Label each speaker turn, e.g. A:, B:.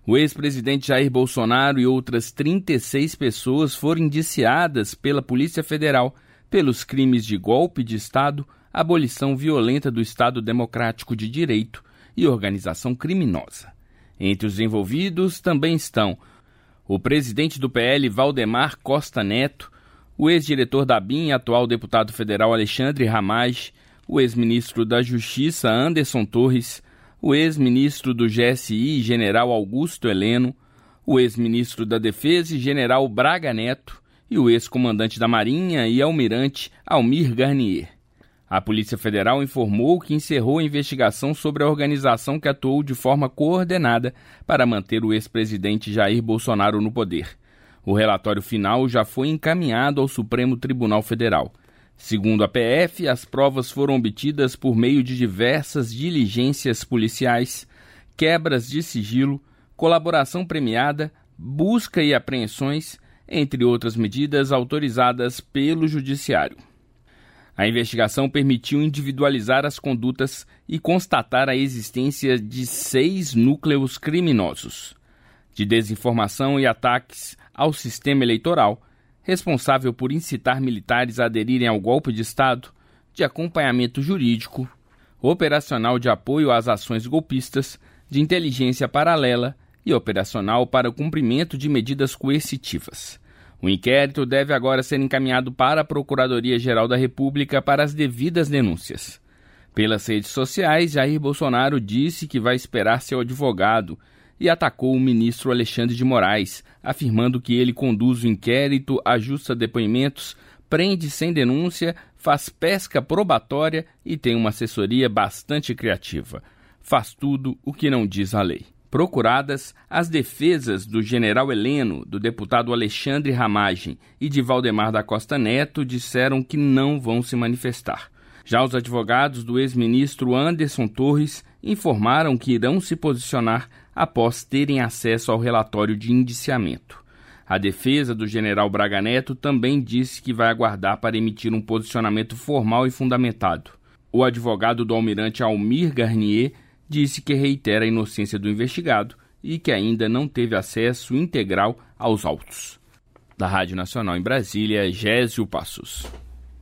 A: O ex-presidente Jair Bolsonaro e outras 36 pessoas foram indiciadas pela Polícia Federal pelos crimes de golpe de Estado, abolição violenta do Estado Democrático de Direito e organização criminosa. Entre os envolvidos também estão o presidente do PL, Valdemar Costa Neto, o ex-diretor da ABIN e atual deputado federal Alexandre Ramage, o ex-ministro da Justiça Anderson Torres, o ex-ministro do GSI, general Augusto Heleno, o ex-ministro da Defesa, general Braga Neto, e o ex-comandante da Marinha e almirante Almir Garnier. A Polícia Federal informou que encerrou a investigação sobre a organização que atuou de forma coordenada para manter o ex-presidente Jair Bolsonaro no poder. O relatório final já foi encaminhado ao Supremo Tribunal Federal. Segundo a PF, as provas foram obtidas por meio de diversas diligências policiais, quebras de sigilo, colaboração premiada, busca e apreensões, entre outras medidas autorizadas pelo Judiciário. A investigação permitiu individualizar as condutas e constatar a existência de 6 núcleos criminosos: de desinformação e ataques ao sistema eleitoral, responsável por incitar militares a aderirem ao golpe de Estado, de acompanhamento jurídico, operacional de apoio às ações golpistas, de inteligência paralela e operacional para o cumprimento de medidas coercitivas. O inquérito deve agora ser encaminhado para a Procuradoria-Geral da República para as devidas denúncias. Pelas redes sociais, Jair Bolsonaro disse que vai esperar seu advogado e atacou o ministro Alexandre de Moraes, afirmando que ele conduz o inquérito, ajusta depoimentos, prende sem denúncia, faz pesca probatória e tem uma assessoria bastante criativa. Faz tudo o que não diz a lei. Procuradas, as defesas do general Heleno, do deputado Alexandre Ramage e de Valdemar da Costa Neto disseram que não vão se manifestar. Já os advogados do ex-ministro Anderson Torres informaram que irão se posicionar após terem acesso ao relatório de indiciamento. A defesa do general Braga Neto também disse que vai aguardar para emitir um posicionamento formal e fundamentado. O advogado do almirante Almir Garnier disse que reitera a inocência do investigado e que ainda não teve acesso integral aos autos. Da Rádio Nacional em Brasília, Gésio Passos.